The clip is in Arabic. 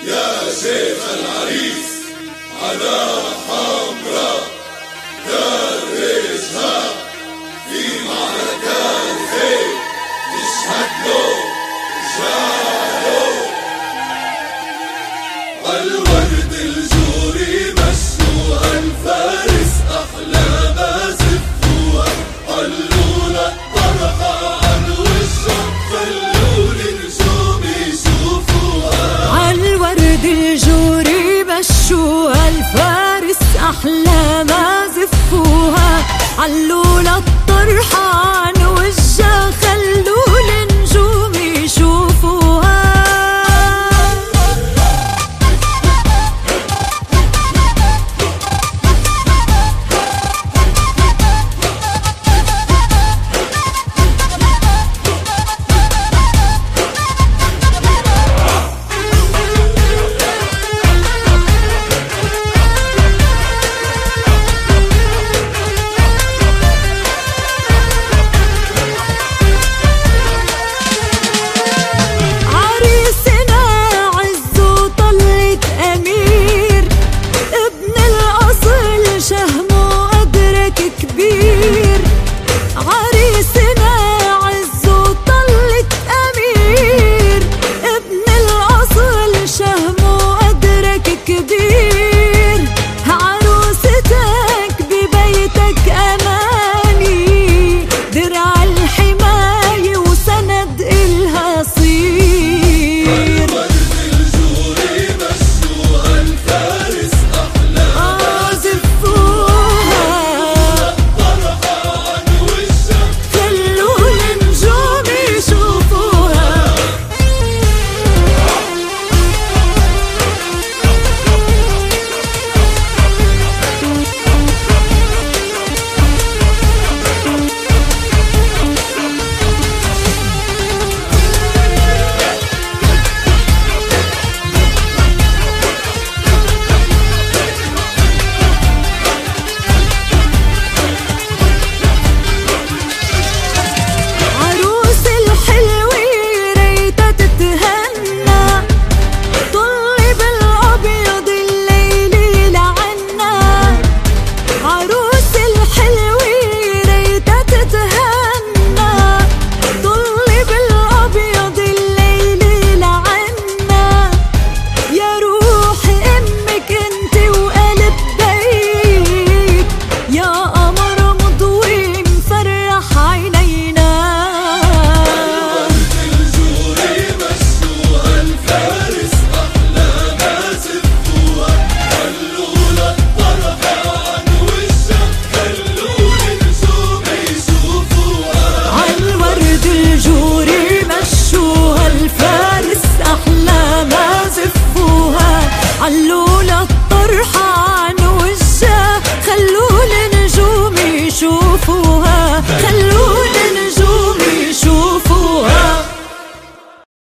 يا شيخ العريس على حمراء درجها في معركة الخيل تشهد له رجاله. عالورد الجوري مشوها الفارس أحلى ما زفوها، علونا الطرحة عن وجهها خلوا النجوم يشوفوها. عالورد الجوري مشوها الفارس أحلى ما زفوها، علونا الطرحة